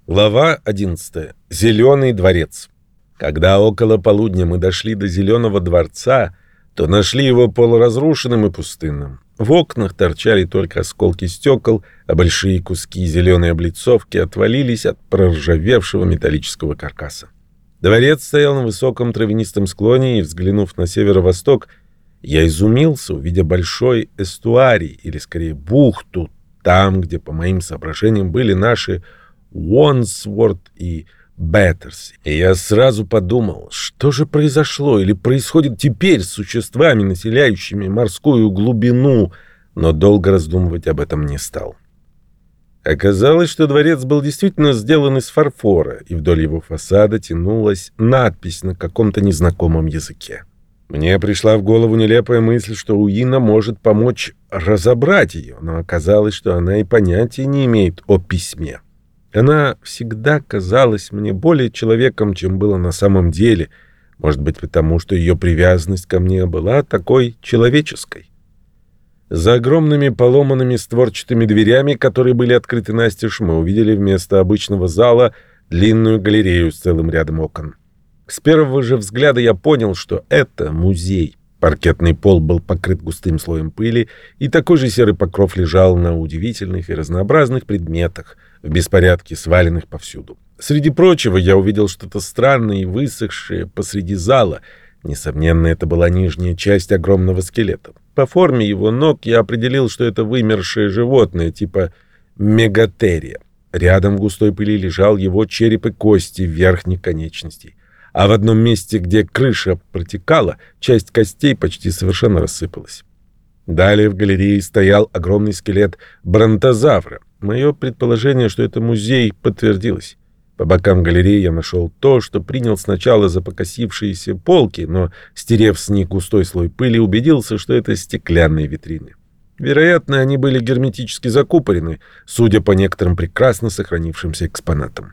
Глава 11. Зеленый дворец. Когда около полудня мы дошли до Зеленого дворца, то нашли его полуразрушенным и пустынным. В окнах торчали только осколки стекол, а большие куски зеленой облицовки отвалились от проржавевшего металлического каркаса. Дворец стоял на высоком травянистом склоне, и, взглянув на северо-восток, я изумился, увидя большой эстуарий, или скорее бухту, там, где, по моим соображениям, были наши Уонсворт и Беттерси. И я сразу подумал, что же произошло или происходит теперь с существами, населяющими морскую глубину, но долго раздумывать об этом не стал. Оказалось, что дворец был действительно сделан из фарфора, и вдоль его фасада тянулась надпись на каком-то незнакомом языке. Мне пришла в голову нелепая мысль, что Уина может помочь разобрать ее, но оказалось, что она и понятия не имеет о письме. Она всегда казалась мне более человеком, чем было на самом деле, может быть, потому что ее привязанность ко мне была такой человеческой. За огромными поломанными створчатыми дверями, которые были открыты настежь, мы увидели вместо обычного зала длинную галерею с целым рядом окон. С первого же взгляда я понял, что это музей. Паркетный пол был покрыт густым слоем пыли, и такой же серый покров лежал на удивительных и разнообразных предметах, в беспорядке сваленных повсюду. Среди прочего я увидел что-то странное и высохшее посреди зала. Несомненно, это была нижняя часть огромного скелета. По форме его ног я определил, что это вымершее животное, типа мегатерия. Рядом в густой пыли лежал его череп и кости верхних конечностей. А в одном месте, где крыша протекала, часть костей почти совершенно рассыпалась. Далее в галерее стоял огромный скелет бронтозавра. Мое предположение, что это музей, подтвердилось. По бокам галереи я нашел то, что принял сначала за покосившиеся полки, но, стерев с них густой слой пыли, убедился, что это стеклянные витрины. Вероятно, они были герметически закупорены, судя по некоторым прекрасно сохранившимся экспонатам.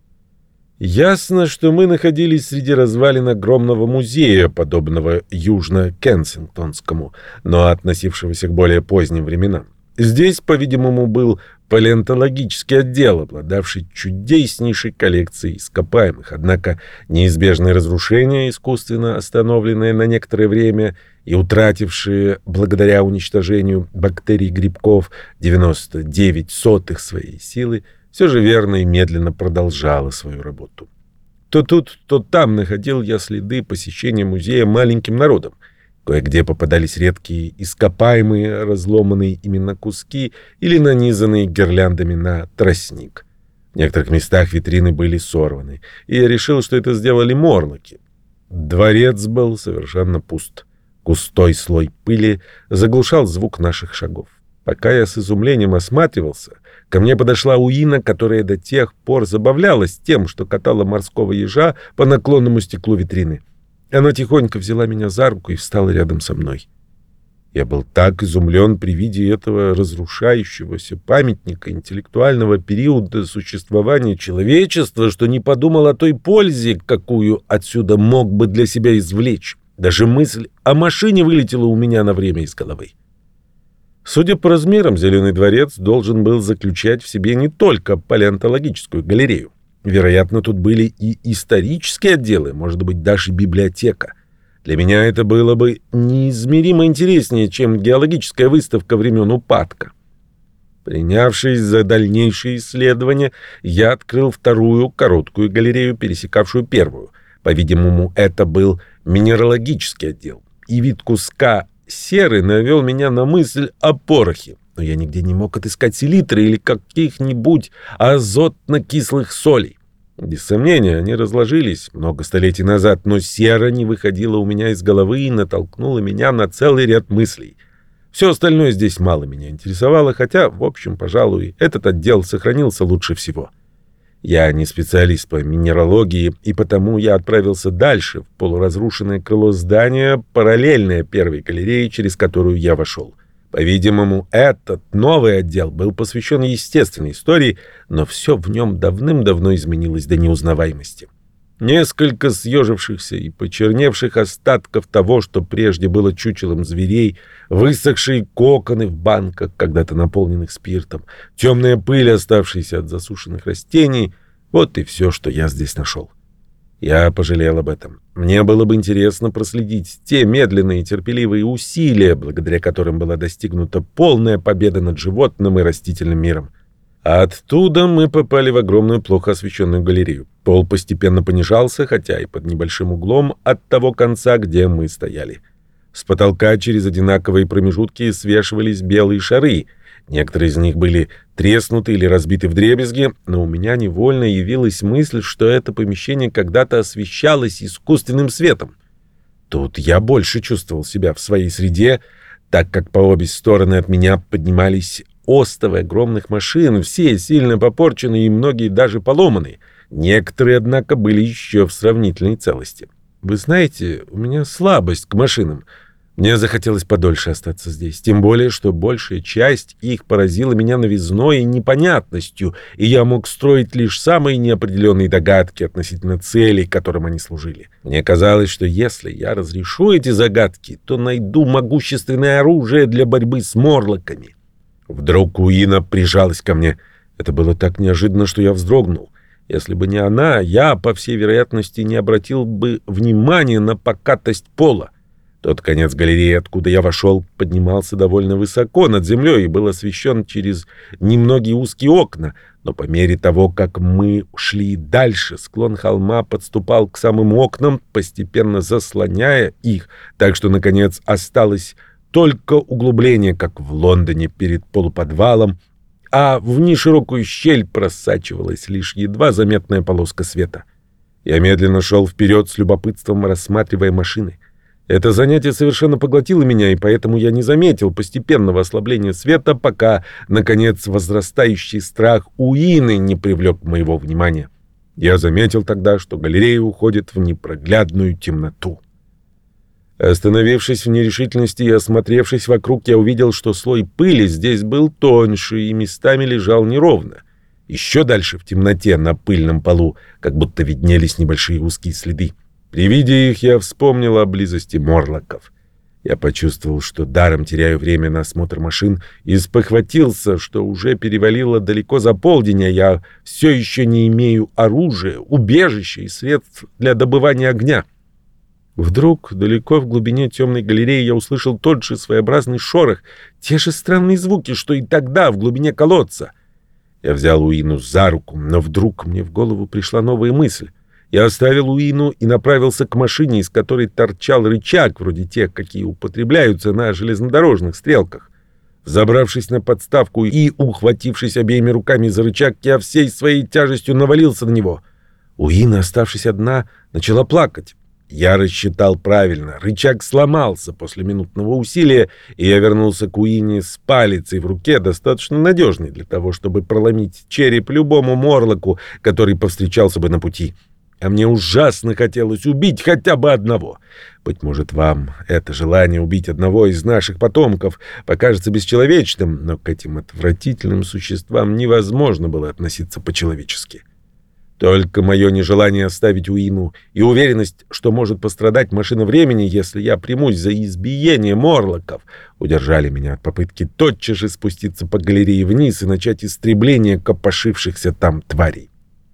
Ясно, что мы находились среди развалин огромного музея, подобного южно-кенсингтонскому, но относившегося к более поздним временам. Здесь, по-видимому, был палеонтологический отдел, обладавший чудеснейшей коллекцией ископаемых, однако неизбежные разрушения, искусственно остановленные на некоторое время и утратившие благодаря уничтожению бактерий и грибков 99 своей силы, все же верно и медленно продолжала свою работу. То тут, то там находил я следы посещения музея маленьким народом. Кое-где попадались редкие ископаемые, разломанные именно куски или нанизанные гирляндами на тростник. В некоторых местах витрины были сорваны, и я решил, что это сделали морлоки. Дворец был совершенно пуст. Густой слой пыли заглушал звук наших шагов. Пока я с изумлением осматривался, ко мне подошла Уина, которая до тех пор забавлялась тем, что катала морского ежа по наклонному стеклу витрины. Она тихонько взяла меня за руку и встала рядом со мной. Я был так изумлен при виде этого разрушающегося памятника интеллектуального периода существования человечества, что не подумал о той пользе, какую отсюда мог бы для себя извлечь. Даже мысль о машине вылетела у меня на время из головы. Судя по размерам, Зеленый дворец должен был заключать в себе не только палеонтологическую галерею. Вероятно, тут были и исторические отделы, может быть, даже библиотека. Для меня это было бы неизмеримо интереснее, чем геологическая выставка времен упадка. Принявшись за дальнейшие исследования, я открыл вторую короткую галерею, пересекавшую первую. По-видимому, это был минералогический отдел. И вид куска серы навел меня на мысль о порохе. Но я нигде не мог отыскать селитры или каких-нибудь азотно-кислых солей. Без сомнения, они разложились много столетий назад, но сера не выходила у меня из головы и натолкнула меня на целый ряд мыслей. Все остальное здесь мало меня интересовало, хотя, в общем, пожалуй, этот отдел сохранился лучше всего. Я не специалист по минералогии, и потому я отправился дальше, в полуразрушенное крыло здания, параллельное первой галерее, через которую я вошел. По-видимому, этот новый отдел был посвящен естественной истории, но все в нем давным-давно изменилось до неузнаваемости. Несколько съежившихся и почерневших остатков того, что прежде было чучелом зверей, высохшие коконы в банках, когда-то наполненных спиртом, темная пыль, оставшаяся от засушенных растений — Вот и все, что я здесь нашел. Я пожалел об этом. Мне было бы интересно проследить те медленные и терпеливые усилия, благодаря которым была достигнута полная победа над животным и растительным миром. А оттуда мы попали в огромную, плохо освещенную галерею. Пол постепенно понижался, хотя и под небольшим углом от того конца, где мы стояли. С потолка через одинаковые промежутки свешивались белые шары. Некоторые из них были треснуты или разбиты вдребезги, но у меня невольно явилась мысль, что это помещение когда-то освещалось искусственным светом. Тут я больше чувствовал себя в своей среде, так как по обе стороны от меня поднимались остовы огромных машин, все сильно попорченные и многие даже поломанные. Некоторые, однако, были еще в сравнительной целости. Вы знаете, у меня слабость к машинам. Мне захотелось подольше остаться здесь, тем более, что большая часть их поразила меня новизной и непонятностью, и я мог строить лишь самые неопределенные догадки относительно целей, которым они служили. Мне казалось, что если я разрешу эти загадки, то найду могущественное оружие для борьбы с морлоками. Вдруг Уина прижалась ко мне. Это было так неожиданно, что я вздрогнул. Если бы не она, я, по всей вероятности, не обратил бы внимания на покатость пола. Тот конец галереи, откуда я вошел, поднимался довольно высоко над землей и был освещен через немногие узкие окна, но по мере того, как мы шли дальше, склон холма подступал к самым окнам, постепенно заслоняя их, так что, наконец, осталось только углубление, как в Лондоне перед полуподвалом, а в неширокую щель просачивалась лишь едва заметная полоска света. Я медленно шел вперед с любопытством, рассматривая машины. Это занятие совершенно поглотило меня, и поэтому я не заметил постепенного ослабления света, пока, наконец, возрастающий страх Уины не привлек моего внимания. Я заметил тогда, что галерея уходит в непроглядную темноту. Остановившись в нерешительности и осмотревшись вокруг, я увидел, что слой пыли здесь был тоньше и местами лежал неровно. Еще дальше, в темноте, на пыльном полу, как будто виднелись небольшие узкие следы. При виде их я вспомнил о близости морлоков. Я почувствовал, что даром теряю время на осмотр машин, и спохватился, что уже перевалило далеко за полдень, а я все еще не имею оружия, убежища и средств для добывания огня. Вдруг, далеко в глубине темной галереи, я услышал тот же своеобразный шорох, те же странные звуки, что и тогда в глубине колодца. Я взял Уину за руку, но вдруг мне в голову пришла новая мысль. Я оставил Уину и направился к машине, из которой торчал рычаг, вроде тех, какие употребляются на железнодорожных стрелках. Взобравшись на подставку и ухватившись обеими руками за рычаг, я всей своей тяжестью навалился на него. Уина, оставшись одна, начала плакать. Я рассчитал правильно. Рычаг сломался после минутного усилия, и я вернулся к Уине с палицей в руке, достаточно надежной для того, чтобы проломить череп любому морлоку, который повстречался бы на пути. А мне ужасно хотелось убить хотя бы одного. Быть может, вам это желание убить одного из наших потомков покажется бесчеловечным, но к этим отвратительным существам невозможно было относиться по-человечески. Только мое нежелание оставить Уину и уверенность, что может пострадать машина времени, если я примусь за избиение морлоков, удержали меня от попытки тотчас же спуститься по галерее вниз и начать истребление копошившихся там тварей.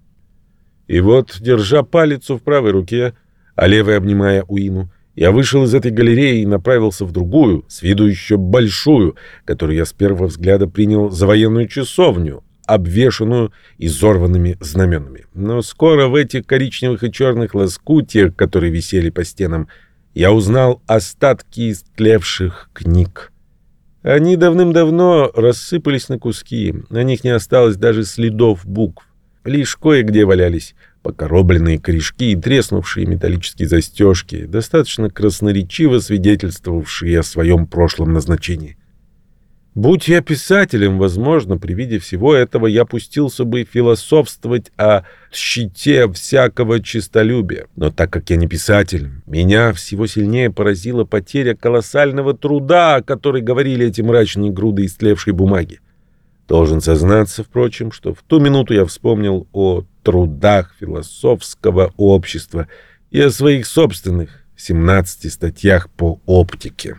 И вот, держа палицу в правой руке, а левой обнимая Уину, я вышел из этой галереи и направился в другую, с виду еще большую, которую я с первого взгляда принял за военную часовню, обвешанную изорванными знаменами. Но скоро в этих коричневых и черных лоскутьях, которые висели по стенам, я узнал остатки истлевших книг. Они давным-давно рассыпались на куски, на них не осталось даже следов букв. Лишь кое-где валялись покоробленные корешки и треснувшие металлические застежки, достаточно красноречиво свидетельствовавшие о своем прошлом назначении. Будь я писателем, возможно, при виде всего этого я пустился бы философствовать о щите всякого честолюбия. Но так как я не писатель, меня всего сильнее поразила потеря колоссального труда, о которой говорили эти мрачные груды истлевшей бумаги. Должен сознаться, впрочем, что в ту минуту я вспомнил о трудах философского общества и о своих собственных 17 статьях по оптике.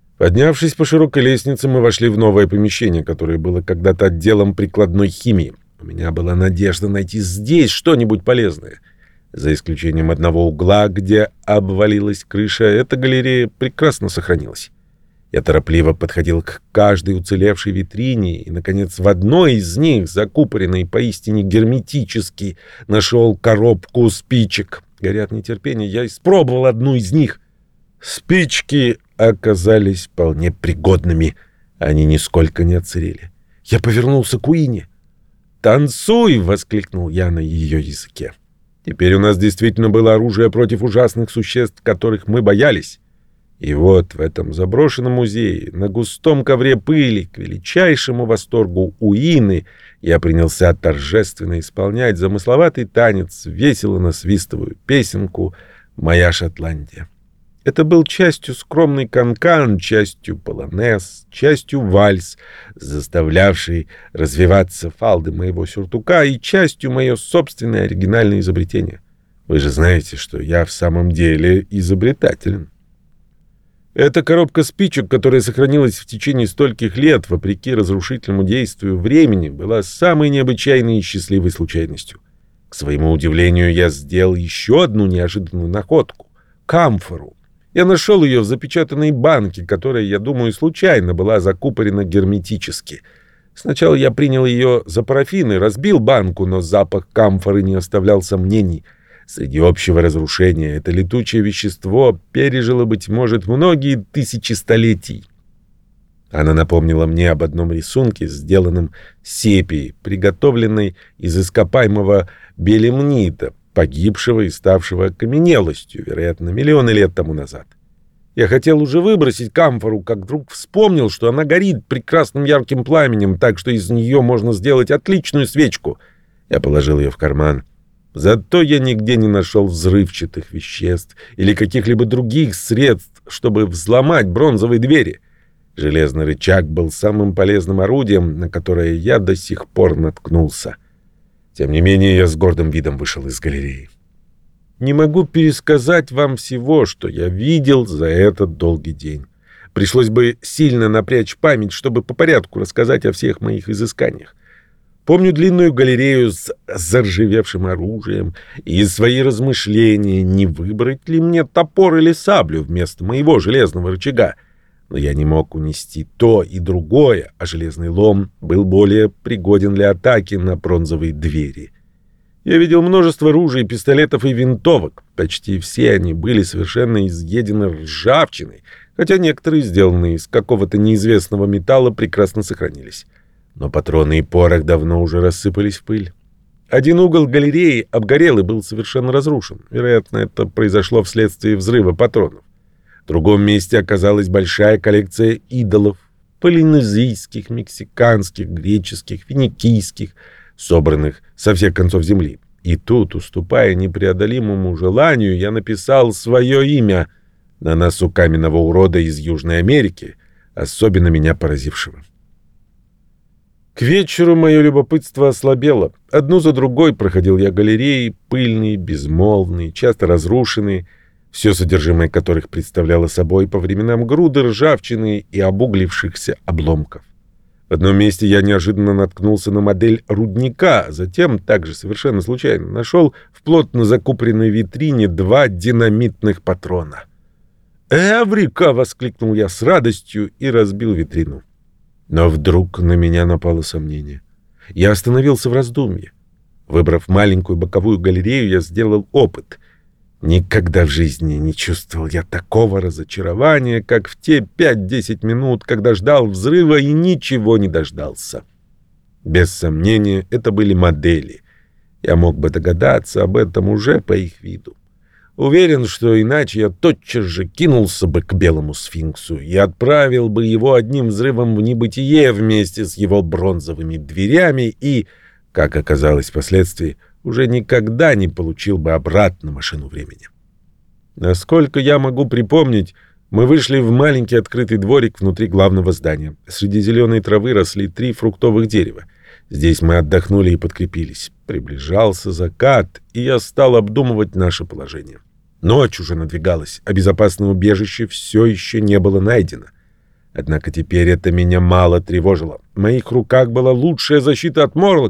Поднявшись по широкой лестнице, мы вошли в новое помещение, которое было когда-то отделом прикладной химии. У меня была надежда найти здесь что-нибудь полезное. За исключением одного угла, где обвалилась крыша, эта галерея прекрасно сохранилась. Я торопливо подходил к каждой уцелевшей витрине и, наконец, в одной из них, закупоренной поистине герметически, нашел коробку спичек. Горя от нетерпения, я испробовал одну из них. Спички оказались вполне пригодными. Они нисколько не отсырели. Я повернулся к Уине. «Танцуй!» — воскликнул я на ее языке. Теперь у нас действительно было оружие против ужасных существ, которых мы боялись. И вот в этом заброшенном музее, на густом ковре пыли, к величайшему восторгу Уины, я принялся торжественно исполнять замысловатый танец, весело насвистываю песенку «Моя Шотландия». Это был частью скромный канкан, частью полонез, частью вальс, заставлявший развиваться фалды моего сюртука, и частью мое собственное оригинальное изобретение. Вы же знаете, что я в самом деле изобретателен. Эта коробка спичек, которая сохранилась в течение стольких лет, вопреки разрушительному действию времени, была самой необычайной и счастливой случайностью. К своему удивлению, я сделал еще одну неожиданную находку — камфору. Я нашел ее в запечатанной банке, которая, я думаю, случайно была закупорена герметически. Сначала я принял ее за парафин и разбил банку, но запах камфоры не оставлял сомнений. Среди общего разрушения это летучее вещество пережило, быть может, многие тысячи столетий. Она напомнила мне об одном рисунке, сделанном сепией, приготовленной из ископаемого белемнита, погибшего и ставшего окаменелостью, вероятно, миллионы лет тому назад. Я хотел уже выбросить камфору, как вдруг вспомнил, что она горит прекрасным ярким пламенем, так что из нее можно сделать отличную свечку. Я положил ее в карман. Зато я нигде не нашел взрывчатых веществ или каких-либо других средств, чтобы взломать бронзовые двери. Железный рычаг был самым полезным орудием, на которое я до сих пор наткнулся. Тем не менее, я с гордым видом вышел из галереи. Не могу пересказать вам всего, что я видел за этот долгий день. Пришлось бы сильно напрячь память, чтобы по порядку рассказать о всех моих изысканиях. Помню длинную галерею с заржавевшим оружием и свои размышления, не выбрать ли мне топор или саблю вместо моего железного рычага. Но я не мог унести то и другое, а железный лом был более пригоден для атаки на бронзовые двери. Я видел множество ружей, пистолетов и винтовок. Почти все они были совершенно изъедены ржавчиной, хотя некоторые, сделанные из какого-то неизвестного металла, прекрасно сохранились. Но патроны и порох давно уже рассыпались в пыль. Один угол галереи обгорел и был совершенно разрушен. Вероятно, это произошло вследствие взрыва патронов. В другом месте оказалась большая коллекция идолов, полинезийских, мексиканских, греческих, финикийских, собранных со всех концов земли. И тут, уступая непреодолимому желанию, я написал свое имя на носу каменного урода из Южной Америки, особенно меня поразившего. К вечеру мое любопытство ослабело. Одну за другой проходил я галереи, пыльные, безмолвные, часто разрушенные, все содержимое которых представляло собой по временам груды ржавчины и обуглившихся обломков. В одном месте я неожиданно наткнулся на модель рудника, а затем, также совершенно случайно, нашел в плотно закупоренной витрине 2 динамитных патрона. «Эврика!» — воскликнул я с радостью и разбил витрину. Но вдруг на меня напало сомнение. Я остановился в раздумье. Выбрав маленькую боковую галерею, я сделал опыт. Никогда в жизни не чувствовал я такого разочарования, как в те 5-10 минут, когда ждал взрыва и ничего не дождался. Без сомнения, это были модели. Я мог бы догадаться об этом уже по их виду. Уверен, что иначе я тотчас же кинулся бы к белому сфинксу и отправил бы его одним взрывом в небытие вместе с его бронзовыми дверями и, как оказалось впоследствии, уже никогда не получил бы обратно машину времени. Насколько я могу припомнить, мы вышли в маленький открытый дворик внутри главного здания. Среди зеленой травы росли 3 фруктовых дерева. Здесь мы отдохнули и подкрепились. Приближался закат, и я стал обдумывать наше положение. Ночь уже надвигалась, а безопасное убежище все еще не было найдено. Однако теперь это меня мало тревожило. В моих руках была лучшая защита от морлоков.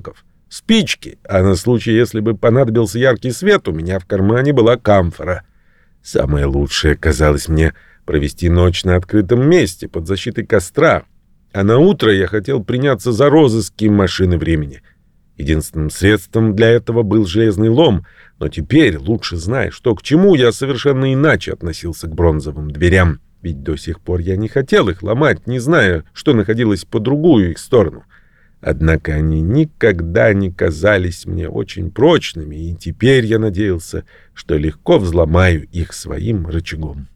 спички, а на случай, если бы понадобился яркий свет, у меня в кармане была камфора. Самое лучшее казалось мне провести ночь на открытом месте под защитой костра, а на утро я хотел приняться за розыски машины времени. Единственным средством для этого был железный лом, но теперь, лучше зная, что к чему, я совершенно иначе относился к бронзовым дверям, ведь до сих пор я не хотел их ломать, не зная, что находилось по другую их сторону. Однако они никогда не казались мне очень прочными, и теперь я надеялся, что легко взломаю их своим рычагом.